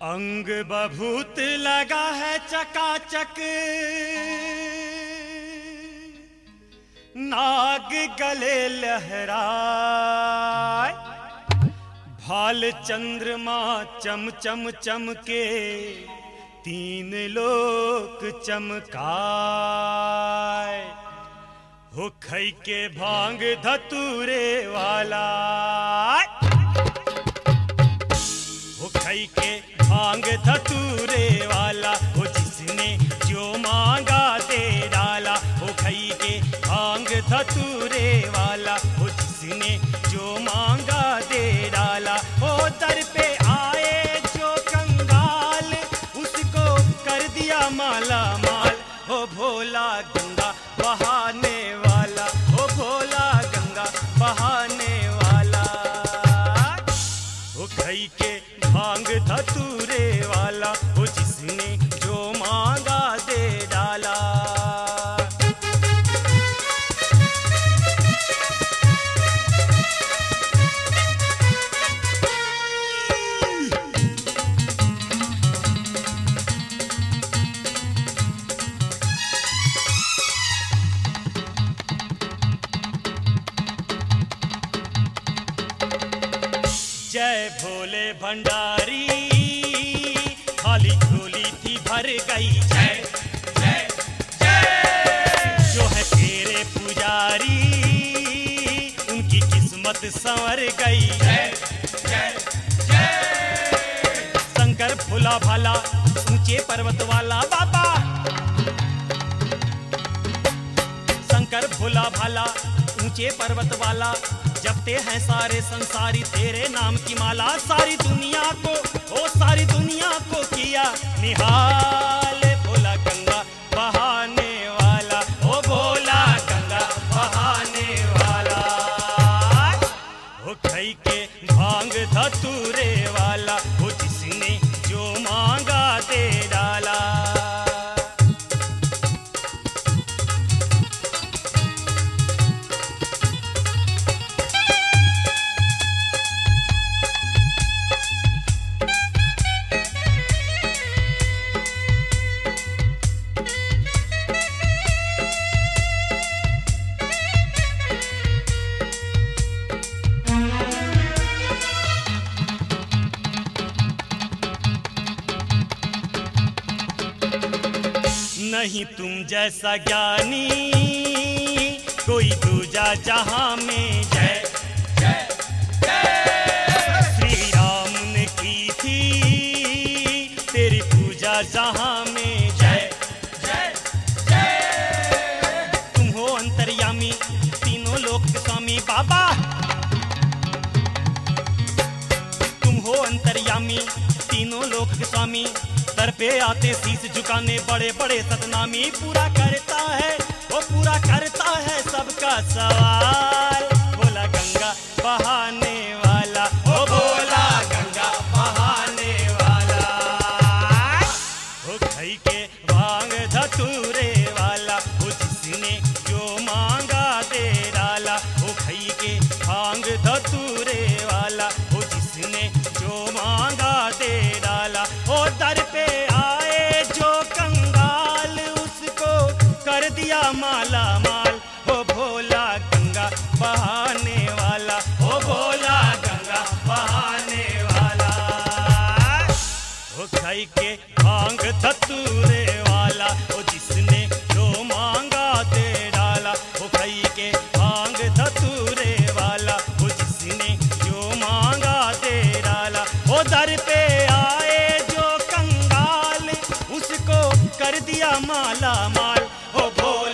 अंग बभूत लगा है चकाचक, नाग गले लहराए, भाल चंद्रमा चम चम चमके, तीन लोक चमकाए। हो खई के भांग धतूरे वाला, हो खई के भांग धतूरे वाला, हो जिसने जो मांगा दे डाला। हो खई के भांग धतूरे वाला, हो जिसने जो मांगा दे डाला। हो दर पे आए जो कंगाल, उसको कर दिया माला माल। हो भोला गंगा बहाने वाला, हो भोला गंगा बहाने वाला। हो खई के भांग धतूरे वाला, हो जिसने जो मांगा दे डाला। जय भोले भंडारी, खाली झोली थी भर गई। जय जय जय। जो है तेरे पुजारी, उनकी किस्मत संवर गई। जय जय जय। शंकर भोला भाला, ऊंचे पर्वत वाला बाबा। शंकर भोला भाला, ऊंचे पर्वत वाला, जपते हैं सारे संसारी तेरे नाम की माला। सारी दुनिया को, ओ सारी दुनिया को किया निहाल। भोला गंगा बहाने वाला, ओ भोला गंगा बहाने वाला। हो खई के भांग धतूरे वाला, हो जिसने जो मांगा दे डाला। नहीं तुम जैसा ज्ञानी कोई दूजा जहां में। जय जय जय। श्री राम ने की थी तेरी पूजा जहां में। जय जय जय। तुम हो अंतर्यामी, तीनों लोक के स्वामी बाबा। तुम हो अंतर्यामी, तीनों लोक के स्वामी। दर पे आते शीश झुकाने बड़े बड़े सतनामी। पूरा करता है, वो पूरा करता है सबका सवाल। भोला गंगा बहाने वाला, ओ भोला गंगा बहाने वाला। हो खई के भांग धतूरे वाला, हो जिसने जो मांगा दे डाला। हो खई के भांग धतूरे वाला, हो जिसने जो मांगा दे डाला। हो दर पे आए जो कंगाल, उसको कर दिया माला माल। हो भोला गंगा बहाने वाला, हो भोला गंगा बहाने वाला। हो खाई के भांग धतूरे वाला, हो जिसने जो मांगा दे डाला। हो खाई के भांग धतूरे वाला, हो जिसने जो मांगा दे डाला। हो दर पे आए जो कंगाल, उसको कर दिया माला माल। हो भोला